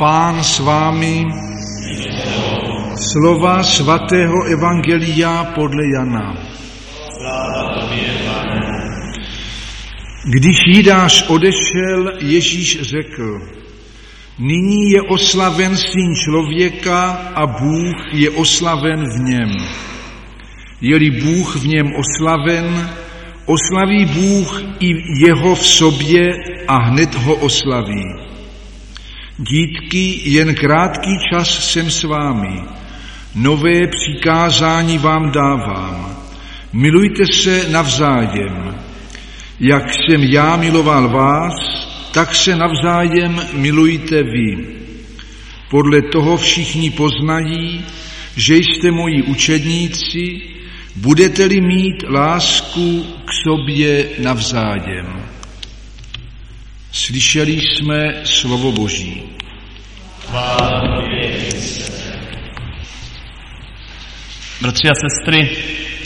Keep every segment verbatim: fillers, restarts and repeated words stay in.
Pán s vámi. Slova svatého evangelia podle Jana. Když Jidáš odešel, Ježíš řekl: Nyní je oslaven Syn člověka a Bůh je oslaven v něm. Je-li Bůh v něm oslaven, oslaví Bůh i jeho v sobě a hned ho oslaví. Dítky, jen krátký čas jsem s vámi. Nové přikázání vám dávám. Milujte se navzájem. Jak jsem já miloval vás, tak se navzájem milujte vy. Podle toho všichni poznají, že jste moji učedníci, budete-li mít lásku k sobě navzájem. Slyšeli jsme slovo Boží. Bratři a sestry,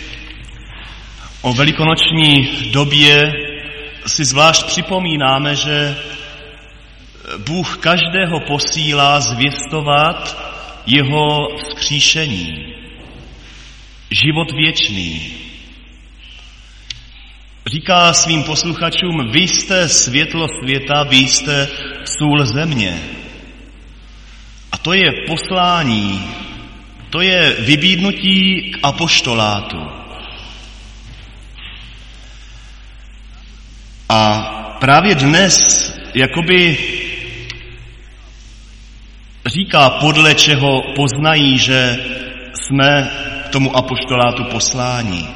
o velikonoční době si zvlášť připomínáme, že Bůh každého posílá zvěstovat jeho vzkříšení, život věčný. Říká svým posluchačům: vy jste světlo světa, vy jste sůl země. A to je poslání, to je vybídnutí k apoštolátu. A právě dnes jakoby říká, podle čeho poznají, že jsme k tomu apoštolátu posláni.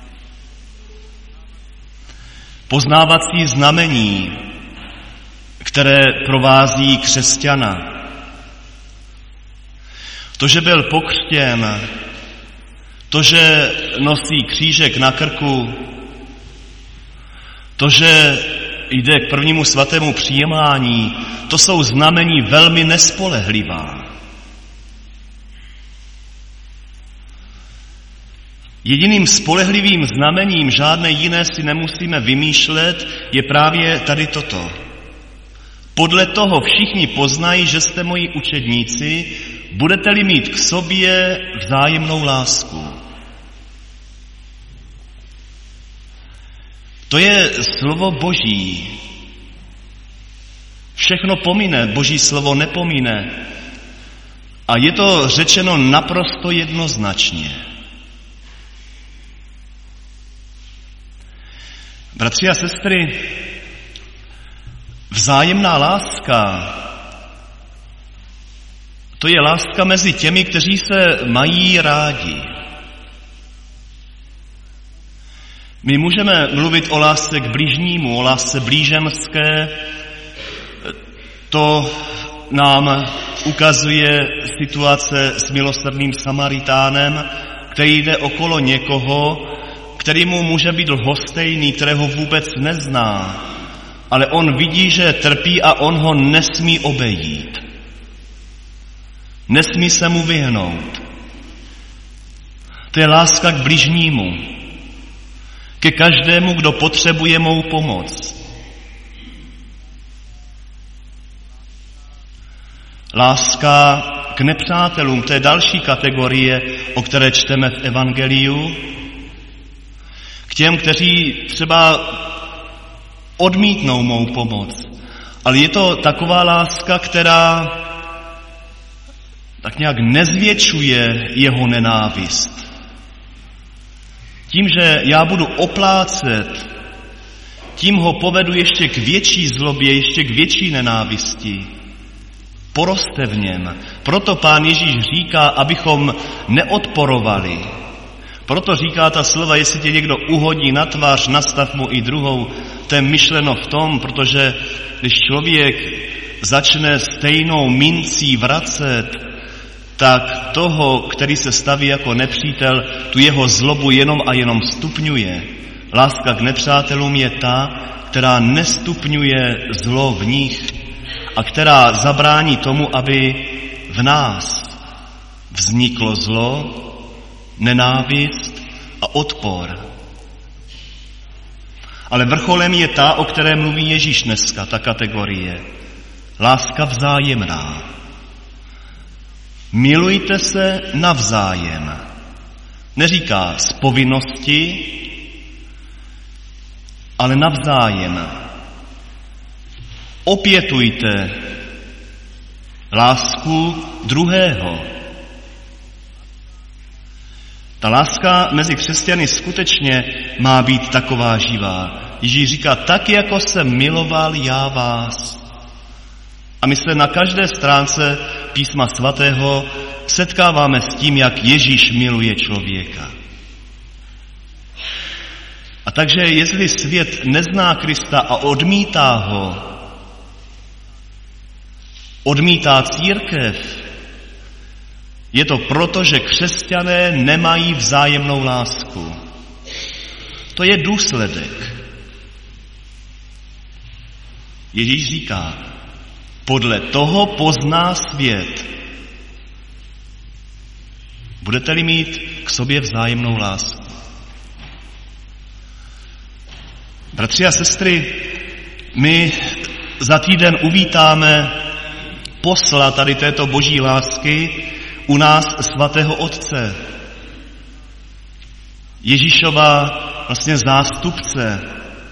Poznávací znamení, které provází křesťana. To, že byl pokřtěn, to, že nosí křížek na krku, to, že jde k prvnímu svatému přijímání, to jsou znamení velmi nespolehlivá. Jediným spolehlivým znamením, žádné jiné si nemusíme vymýšlet, je právě tady toto. Podle toho všichni poznají, že jste moji učedníci, budete-li mít k sobě vzájemnou lásku. To je slovo Boží. Všechno pomine, Boží slovo nepomine. A je to řečeno naprosto jednoznačně. Bratři a sestry, vzájemná láska, to je láska mezi těmi, kteří se mají rádi. My můžeme mluvit o lásce k bližnímu, o lásce blíženské. To nám ukazuje situace s milosrdným Samaritánem, který jde okolo někoho, který mu může být lhostejný, kterého vůbec nezná, ale on vidí, že trpí a on ho nesmí obejít. Nesmí se mu vyhnout. To je láska k bližnímu, ke každému, kdo potřebuje mou pomoc. Láska k nepřátelům, to je další kategorie, o které čteme v evangeliu. K těm, kteří třeba odmítnou mou pomoc. Ale je to taková láska, která tak nějak nezvětšuje jeho nenávist. Tím, že já budu oplácet, tím ho povedu ještě k větší zlobě, ještě k větší nenávisti. Poroste v něm. Proto Pán Ježíš říká, abychom neodporovali. Proto říká ta slova, jestli tě někdo uhodí na tvář, nastav mu i druhou. To je myšleno v tom, protože když člověk začne stejnou mincí vracet, tak toho, který se staví jako nepřítel, tu jeho zlobu jenom a jenom stupňuje. Láska k nepřátelům je ta, která nestupňuje zlo v nich a která zabrání tomu, aby v nás vzniklo zlo, nenávist a odpor. Ale vrcholem je ta, o které mluví Ježíš dneska, ta kategorie. Láska vzájemná. Milujte se navzájem. Neříká z povinnosti, ale navzájem. Opětujte lásku druhého. Ta láska mezi křesťany skutečně má být taková živá. Ježíš říká, tak jako jsem miloval já vás. A my se na každé stránce písma svatého setkáváme s tím, jak Ježíš miluje člověka. A takže jestli svět nezná Krista a odmítá ho, odmítá církev, je to proto, že křesťané nemají vzájemnou lásku. To je důsledek. Ježíš říká, podle toho pozná svět. Budete-li mít k sobě vzájemnou lásku. Bratři a sestry, my za týden uvítáme posla tady této boží lásky u nás svatého Otce. Ježíšova vlastně zástupce.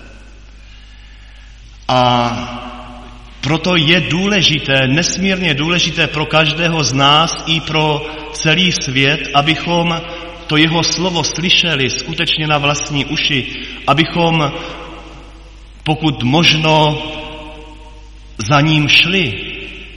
A proto je důležité, nesmírně důležité pro každého z nás i pro celý svět, abychom to jeho slovo slyšeli skutečně na vlastní uši, abychom pokud možno za ním šli.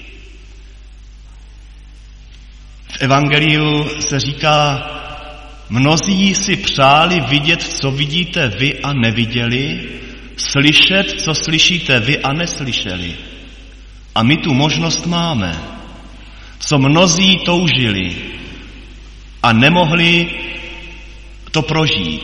V evangeliu se říká, mnozí si přáli vidět, co vidíte vy a neviděli, slyšet, co slyšíte vy a neslyšeli. A my tu možnost máme, co mnozí toužili a nemohli to prožít.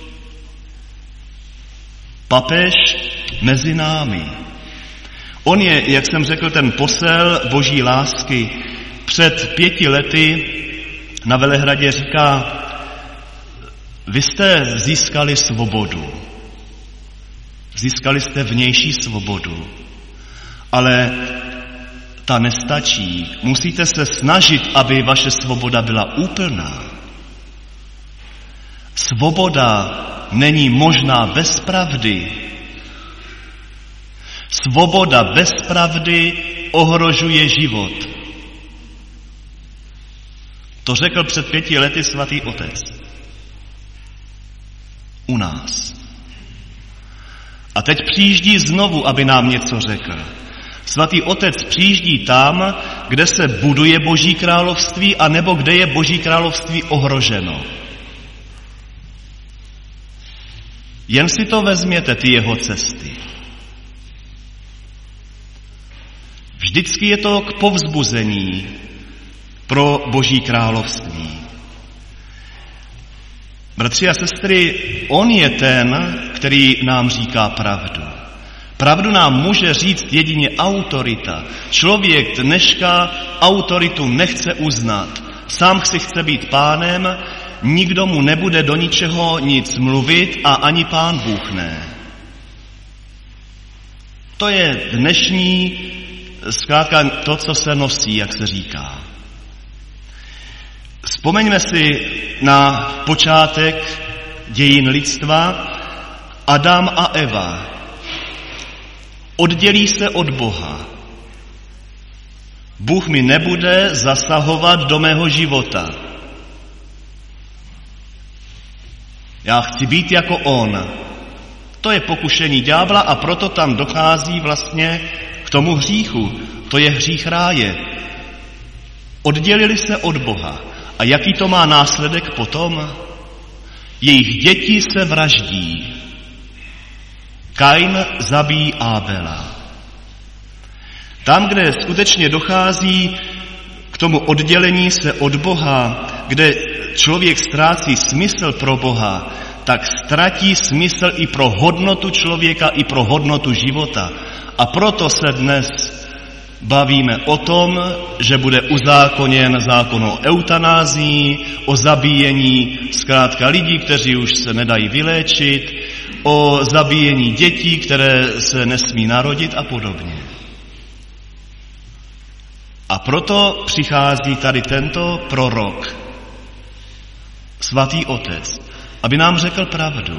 Papež mezi námi. On je, jak jsem řekl, ten posel boží lásky. Před pěti lety na Velehradě říká, vy jste získali svobodu. Získali jste vnější svobodu. Ale ta nestačí. Musíte se snažit, aby vaše svoboda byla úplná. Svoboda není možná bez pravdy. Svoboda bez pravdy ohrožuje život. To řekl před pěti lety svatý Otec. U nás. A teď přijíždí znovu, aby nám něco řekl. Svatý Otec přijíždí tam, kde se buduje Boží království, anebo kde je Boží království ohroženo. Jen si to vezměte, ty jeho cesty. Vždycky je to k povzbuzení pro Boží království. Bratři a sestry, on je ten, který nám říká pravdu. Pravdu nám může říct jedině autorita. Člověk dneška autoritu nechce uznat. Sám si chce být pánem, nikdo mu nebude do ničeho nic mluvit a ani Pán Bůh ne. To je dnešní, zkrátka to, co se nosí, jak se říká. Vzpomeňme si na počátek dějin lidstva. Adam a Eva oddělí se od Boha. Bůh mi nebude zasahovat do mého života. Já chci být jako on. To je pokušení ďábla a proto tam dochází vlastně k tomu hříchu. To je hřích ráje. Oddělili se od Boha. A jaký to má následek potom? Jejich děti se vraždí. Kain zabíjí Ábela. Tam, kde skutečně dochází k tomu oddělení se od Boha, kde člověk ztrácí smysl pro Boha, tak ztratí smysl i pro hodnotu člověka, i pro hodnotu života. A proto se dnes bavíme o tom, že bude uzákoněn zákon o eutanázii, o zabíjení zkrátka lidí, kteří už se nedají vyléčit, o zabíjení dětí, které se nesmí narodit a podobně. A proto přichází tady tento prorok, svatý Otec, aby nám řekl pravdu.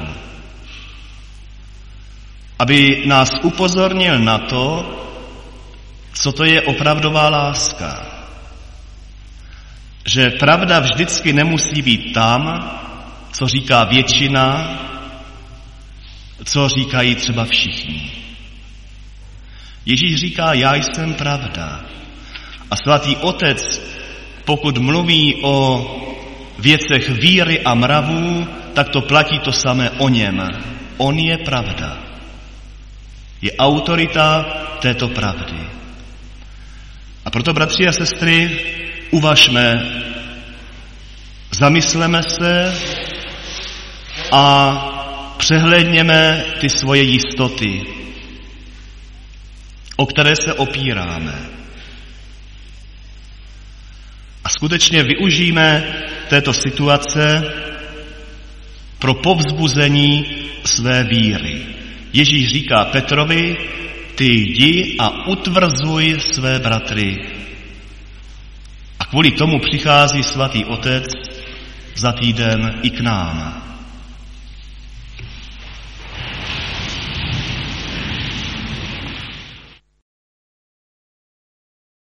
Aby nás upozornil na to, co to je opravdová láska. Že pravda vždycky nemusí být tam, co říká většina, co říkají třeba všichni. Ježíš říká, já jsem pravda. A svatý Otec, pokud mluví o věcech víry a mravů, tak to platí to samé o něm. On je pravda. Je autorita této pravdy. A proto, bratři a sestry, uvažme, zamysleme se a přehlédněme ty svoje jistoty, o které se opíráme. A skutečně využijeme této situace pro povzbuzení své víry. Ježíš říká Petrovi, ty jdi a utvrzuj své bratry. A kvůli tomu přichází svatý Otec za týden i k nám.